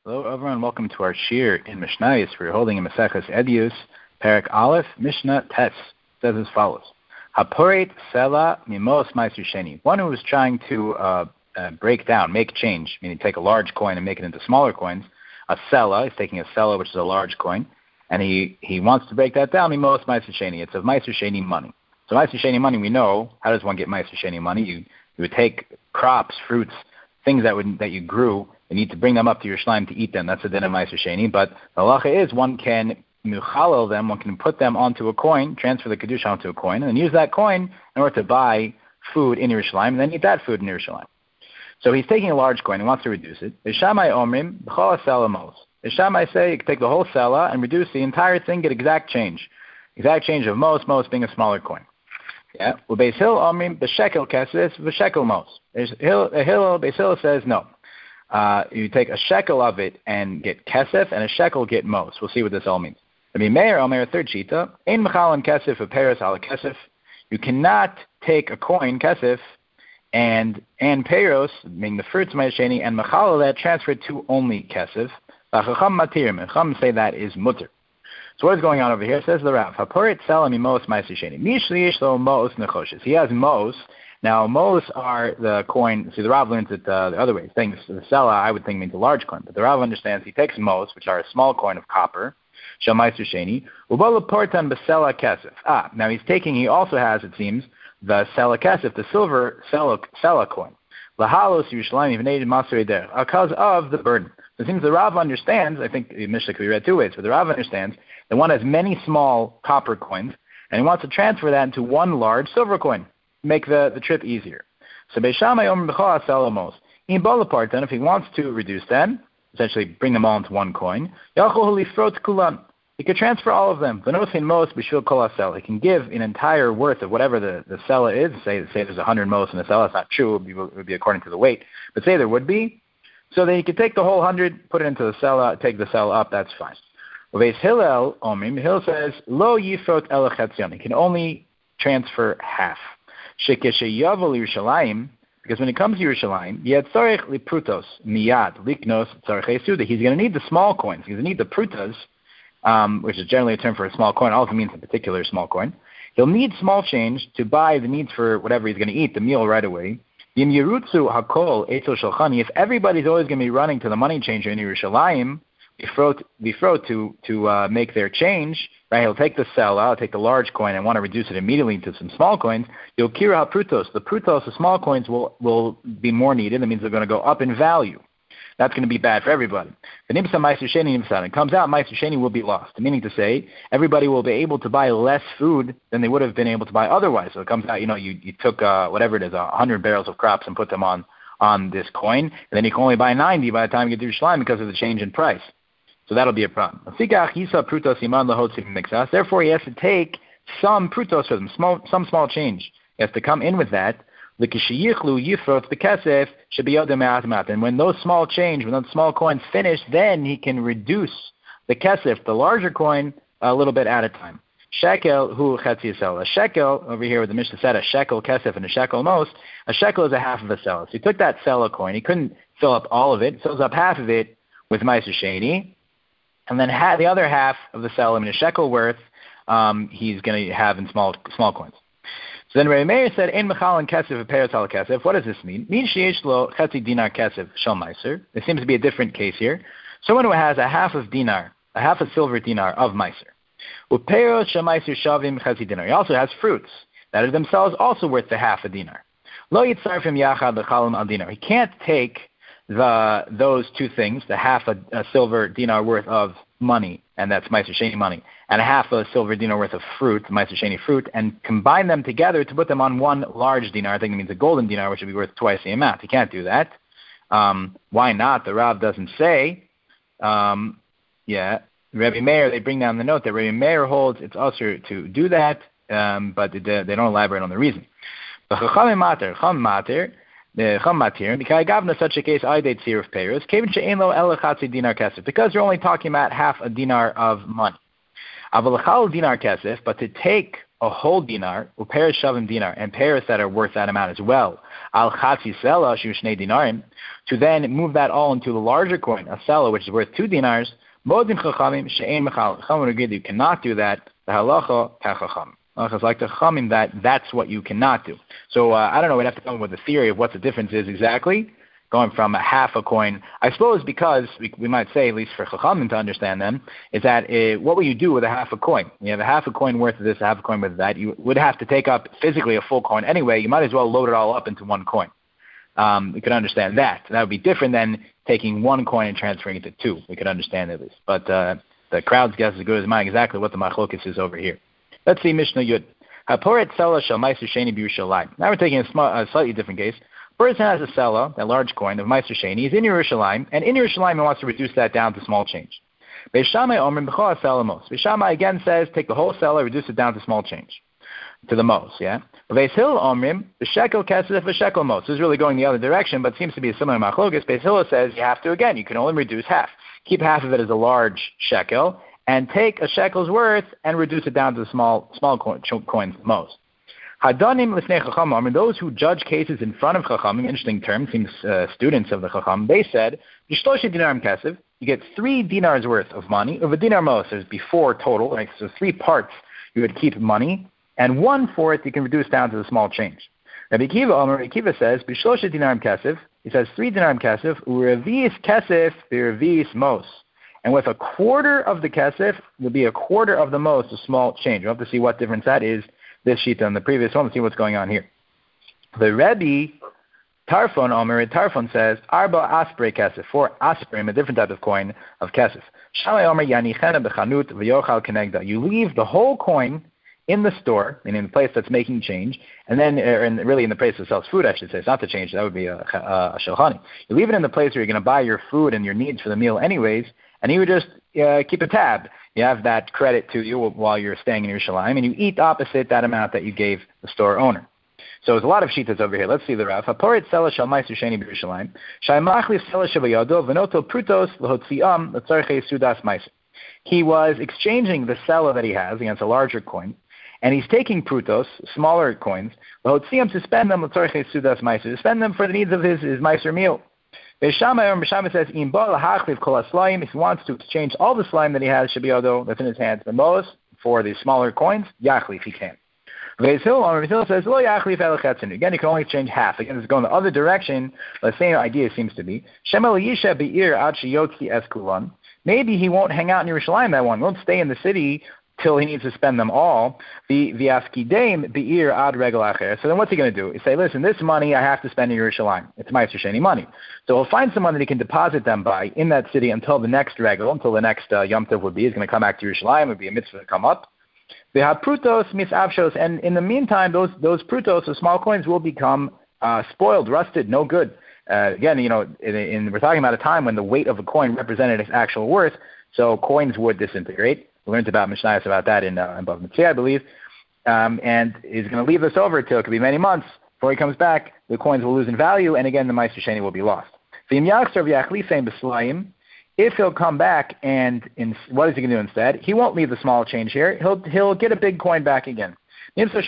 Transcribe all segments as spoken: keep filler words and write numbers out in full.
Hello, everyone. Welcome to our shir in Mishnayos. We're holding in Maseches Edius, Perek Aleph, Mishnah Tes. Says as follows: Haporet Sela Mimos Ma'aser Sheni. One who is trying to uh, uh, break down, make change, meaning take a large coin and make it into smaller coins. A Sela, he's taking a Sela, which is a large coin, and he, he wants to break that down. Mimos Ma'aser Sheni. It's of Ma'aser Sheni money. So Ma'aser Sheni money, we know. How does one get Ma'aser Sheni money? You you would take crops, fruits, things that would that you grew. You need to bring them up to Yerushalayim to eat them. That's a din of Ma'aser Sheni. But the halacha is one can muchalel them, one can put them onto a coin, transfer the kedusha onto a coin, and then use that coin in order to buy food in Yerushalayim, and then eat that food in Yerushalayim. So he's taking a large coin. He wants to reduce it. Shammai omrim b'chol sela mos. Shammai say you can take the whole sela and reduce the entire thing, get exact change, exact change of mos, mos being a smaller coin. Yeah. Well, Beis Hillel omrim b'shekel kesef b'shekel mos. Hillel Beis Hillel says no. Uh, you take a shekel of it and get kesef, and a shekel get mos. We'll see what this all means. Rabbi Meir, Omer, third shita, ein mechal and kesef of peros ala kesef. You cannot take a coin, kesef, and and peros, meaning the fruits, ma'asheni, and mechal that transfer to only kesef. Chacham matir, chacham say that is mutter. So what is going on over here? Says the Rav, haporet sela mimos ma'aser sheni. Mishli yesh lo mos nechoshes. He has mos. Now, mos are the coin. See, the Rav learns it uh, the other way. Things the sela, I would think, means a large coin. But the Rav understands he takes mos, which are a small coin of copper, shel ma'aser sheni, ubo leportan b'sela kesef. Ah, now he's taking, he also has, it seems, the sela kesef, the silver sela, sela coin. Lahalos Yerushalayim v'nei maser der, because of the burden. So it seems the Rav understands, I think the Mishnah could be read two ways, but the Rav understands that one has many small copper coins, and he wants to transfer that into one large silver coin. Make the, the trip easier. So Beis Shammai Omer b'chol sela mos. In Bolapart, then, if he wants to reduce them, essentially bring them all into one coin, Yachol lifrot kulan. He could transfer all of them. V'nosin mos b'shvil kol sela. He can give an entire worth of whatever the, the sela is. Say say there's a hundred mos in the sela. It's not true. It would, be, it would be according to the weight. But say there would be. So then he could take the whole hundred, put it into the sela, take the sela up. That's fine. Beis Hillel Omrim, Hillel says lo yifrot ela chetzion. He can only transfer half. Because when it comes to Yerushalayim, yet tzarech liprutos miyad liknos tzarechei suda. He's going to need the small coins. He's going to need the prutas, um, which is generally a term for a small coin. Also means a particular small coin. He'll need small change to buy the needs for whatever he's going to eat, the meal right away. Yim yerutzu hakol etzel shalchani. If everybody's always going to be running to the money changer in Yerushalayim, before to to uh, make their change, right? He'll take the sela, he'll take the large coin and want to reduce it immediately to some small coins. Yokira prutos, the prutos, the small coins will will be more needed. That means they're going to go up in value. That's going to be bad for everybody. The nimsa ma'aser sheni nimsa. It comes out ma'aser sheni will be lost. Meaning to say, everybody will be able to buy less food than they would have been able to buy otherwise. So it comes out, you know, you you took uh, whatever it is, a hundred barrels of crops and put them on on this coin, and then you can only buy ninety by the time you get to Yerushalayim because of the change in price. So that'll be a problem. Therefore, he has to take some prutos for them, small, some small change. He has to come in with that. And when those small change, when those small coins finish, then he can reduce the kesef, the larger coin, a little bit at a time. Shekel hu chetzi sela. A shekel, over here where the Mishnah said a shekel kesef and a shekel mos, a shekel is a half of a sela. So he took that sela coin, he couldn't fill up all of it, fills up half of it with ma'aser sheni. And then ha- the other half of the sela, I mean a shekel worth, um, he's going to have in small small coins. So then Rabbi Meir said, "Ein mechal and kesef of peros al kesef." What does this mean? Mean sheyesh lo chetzi dinar kesef shel meiser. There seems to be a different case here. Someone who has a half of dinar, a half a silver dinar of meiser. Uperos shel meiser shavim chetzi dinar. He also has fruits that are themselves also worth the half a dinar. Lo yitzarfim yachad lechalim al dinar. He can't take the those two things, the half a, a silver dinar worth of money, and that's ma'aser sheni money, and a half a silver dinar worth of fruit, ma'aser sheni fruit, and combine them together to put them on one large dinar. I think it means a golden dinar, which would be worth twice the amount. He can't do that. Um, why not? The Rav doesn't say. Um, yeah, Rabbi Meir, they bring down the note that Rabbi Meir holds it's also to do that, um, but they, they don't elaborate on the reason. But Chacham mater, Chacham mater, the Chacham matir, because gavna such a case I did tzir of peros, kevin she'en lo el chatzi dinar kesef, because you're only talking about half a dinar of money. Aval chal dinar kesef, but to take a whole dinar, uperes shavim dinar, and pears that are worth that amount as well, al chatzi sela shu shnei dinarim, to then move that all into the larger coin, a sela, which is worth two dinars, modin chachamim she'ein mechal. Chachamim agreed that you cannot do that. The halacha kachacham. Halacha is like the chachamim that that's what you cannot do. So uh, I don't know. We'd have to come up with a theory of what the difference is exactly, going from a half a coin. I suppose because we, we might say, at least for chachamim to understand them, is that uh, what will you do with a half a coin? You have a half a coin worth of this, a half a coin worth of that. You would have to take up physically a full coin anyway. You might as well load it all up into one coin. Um, we could understand that. That would be different than taking one coin and transferring it to two. We could understand at least. But uh, the crowd's guess is as good as mine exactly what the machlokes is over here. Let's see Mishnah Yud. Haporet sela shel meiser sheni b'Yerushalayim. Now we're taking a, small, a slightly different case. A person has a sela, that large coin of meiser sheni. He's in Yerushalayim, and in Yerushalayim he wants to reduce that down to small change. Beis Shammai omrim b'chol sela mos. Beis Shammai again says take the whole sela, reduce it down to small change, to the mos. Yeah. Beis Hillel omrim b'shekel kesef b'shekel mos. This is really going the other direction, but seems to be a similar machlokes. Beis Hillel says you have to again. You can only reduce half. Keep half of it as a large shekel, and take a shekel's worth and reduce it down to the small small coin, coins most. Hadanim l'fnei chachamim, I mean, those who judge cases in front of chachamim, interesting term, seems uh, students of the chacham, they said, Yishlosh dinarim kesef, you get three dinars worth of money, of a dinar most, there's before total, right? So three parts you would keep money, and one fourth you can reduce down to the small change. Rabbi Akiva, Omer, Rabbi Akiva says, Bishlosh dinarim kesef, he says three dinarim kesef, urevis kesef, urevis mos. And with a quarter of the kesef, will be a quarter of the most, a small change. We'll have to see what difference that is, this sheet and the previous one. Let's see what's going on here. The Rebbe, Tarfon, Omer, Tarfon says, Arba aspre kesef, four asprim, a different type of coin of kesef. Shalai Omer yanichena bechanut v'yochal kenegda. You leave the whole coin in the store, meaning the place that's making change, and then, or in, really in the place that sells food, I should say. It's not the change, that would be a, a, a shulchani. You leave it in the place where you're going to buy your food and your needs for the meal anyways, and you would just uh, keep a tab. You have that credit to you while you're staying in Yerushalayim, and you eat opposite that amount that you gave the store owner. So there's a lot of shitas over here. Let's see the Rav. Haporet sela shel meiser sheni b'Yerushalayim. Shaymachli sela shebayado v'noto prutos l'hotziam l'tzarchei sudas meiser. He was exchanging the sela that he has against a larger coin, and he's taking prutos, smaller coins, l'hotziam to spend them l'tzarchei sudas meiser, to spend them for the needs of his, his meiser meal. Beis Shammai says, if he wants to exchange all the slime that he has, shabiyodo, that's in his hands, the most, for the smaller coins, yachli, if he can. Beis Hillel says, lo yachli fel. Again, you can only exchange half. Again, it's going the other direction. The same idea seems to be. Shemel yisha be'ir ad sheyotzi es kulan. Maybe he won't hang out in Yerushalayim that one. He won't stay in the city till he needs to spend them all. The v'afkideim be'ir ad regel acher. So then what's he going to do? He say, listen, this money I have to spend in Yerushalayim. It's meiser sheni money. So he'll find someone that he can deposit them by in that city until the next regel, until the next uh, Yom Tov would be. He's going to come back to Yerushalayim. It would be a mitzvah to come up. They have prutos misavshos, and in the meantime, those those prutos, the small coins, will become uh, spoiled, rusted, no good. Uh, again, you know, in, in, we're talking about a time when the weight of a coin represented its actual worth, so coins would disintegrate. We learned about Mishnayos about that in uh, in Bava Metzia, I believe. Um, and he's going to leave this over till it could be many months before he comes back. The coins will lose in value, and again, the meiser sheni will be lost. If he'll come back and in, what is he going to do instead? He won't leave the small change here. He'll he'll get a big coin back again. Then the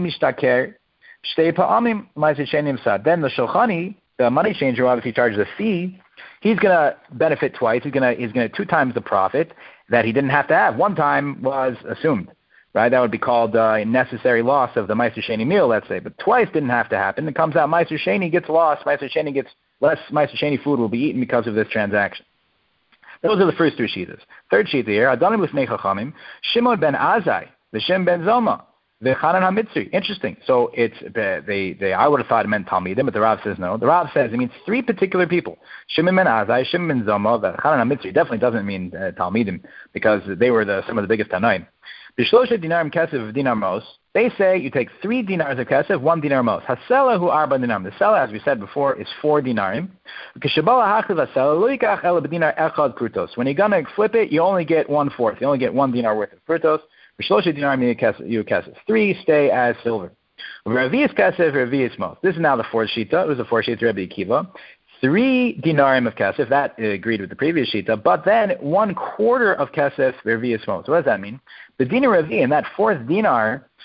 shulchani, the money changer, obviously charges a fee. He's going to benefit twice. He's going to he's going to two times the profit that he didn't have to have. One time was assumed, right? That would be called uh, a necessary loss of the meiser sheni meal, let's say. But twice didn't have to happen. It comes out meiser sheni gets lost. Meiser sheni gets less. Meiser sheni food will be eaten because of this transaction. Those are the first two sheetas. Third sheet here, Adanim Lifnei Chachamim, Shimon ben Azai, V'Shem ben Zoma, V'Chanan HaMitzri. Interesting. So it's they they I would have thought it meant Talmidim, but the Rav says no. The Rav says it means three particular people: Shimon ben Azai, Shimon ben Zoma, V'Chanan HaMitzri. Definitely doesn't mean uh, Talmidim because they were the some of the biggest Tanaim. B'Shlosha dinarim kesef dinar mos. They say you take three dinars of kesef, one dinar mos. Hasela hu arba dinarim. The sela, as we said before, is four dinarim. When you're gonna flip it, you only get one fourth. You only get one dinar worth of prutos. B'Shlosha dinarim you kesef. Three stay as silver. Ravius kesef, ravius mos. This is now the fourth shita. It was the fourth shita Rabbi Akiva. Three dinarim of kesef, that agreed with the previous shita, but then one quarter of kesef, ravius mos. So what does that mean? The dinar ravi, in that fourth dinar,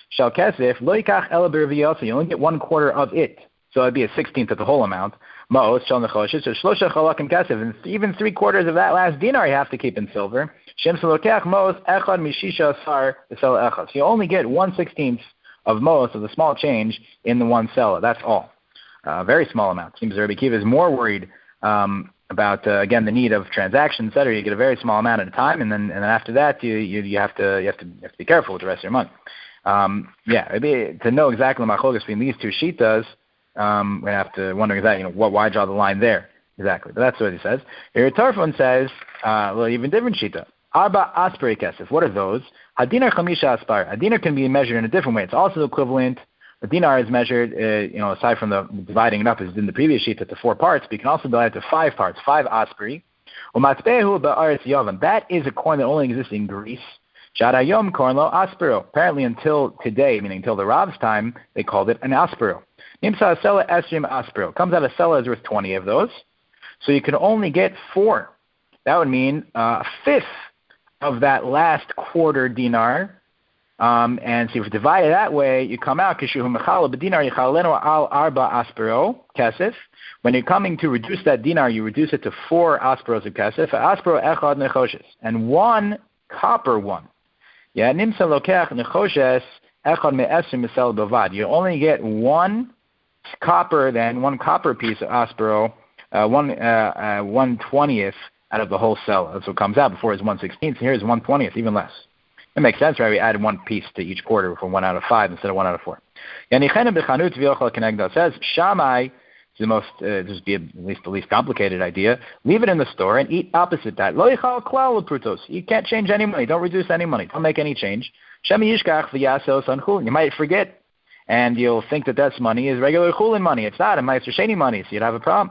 shel kesef lo yikach ela b'reviyot, so you only get one quarter of it. So it'd be a sixteenth of the whole amount. Ma'os shel nechoshes, so shlosha chalakim kesef, and even three quarters of that last dinar you have to keep in silver. Shem selokech ma'os echad mishisha asar b'sela echad. So you only get one sixteenth of ma'os, of the small change, in the one selah. That's all. A uh, very small amount. Seems Rabbi Akiva is more worried um, about uh, again the need of transactions, et cetera. You get a very small amount at a time, and then and then after that you you, you have to you have to you have to be careful with the rest of your money. Um, yeah, maybe to know exactly the machlokas between these two shitas, um, we have to wonder exactly, you know, what why draw the line there exactly. But that's what he says. Here Tarfon says, uh, well, even different shita. Arba asperi kesef. What are those? Hadinar chamisha aspar. A dinar can be measured in a different way. It's also equivalent. The dinar is measured, uh, you know, aside from the dividing it up as in the previous sheet to four parts, but you can also divide it to five parts, five asperi. Umatzbehu ba'aretz yavan. That is a coin that only exists in Greece. Jadayom korlo aspero. Apparently until today, meaning until the Rav's time, they called it an aspero. Nimsa sela esrim aspero. Comes out a sela is worth twenty of those. So you can only get four. That would mean uh, a fifth of that last quarter dinar. Um, and so if you divide it that way, you come out, al arba aspero kesef. When you're coming to reduce that dinar, you reduce it to four asperos of kesef, aspero echad nechoshes, and one copper one. Yeah, nimsa lokech nechoshes echad me'esrim misel bavad. You only get one copper, then one copper piece of aspero, uh, one uh, uh, one twentieth out of the whole cell. That's what comes out. Before it's one sixteenth. Here is one twentieth, even less. It makes sense, right? We added one piece to each quarter from one out of five instead of one out of four. Says Shammai is the most, uh, this would be at least the least complicated idea. Leave it in the store and eat opposite that. You can't change any money. Don't reduce any money. Don't make any change. You might forget, and you'll think that that's money is regular chulin money. It's not. It might be sheni money, so you'd have a problem.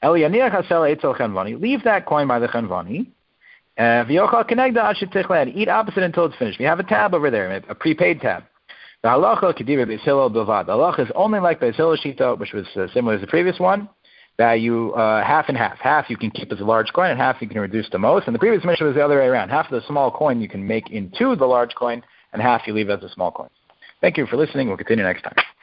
Leave that coin by the chanvani. Uh, eat opposite until it's finished. We have a tab over there, a prepaid tab. The halacha kedira beis hillel bilvad. The halacha is only like beis hillel shita, which was uh, similar to the previous one. That you uh, half and half. Half you can keep as a large coin, and half you can reduce to most. And the previous mission was the other way around. Half of the small coin you can make into the large coin, and half you leave as a small coin. Thank you for listening. We'll continue next time.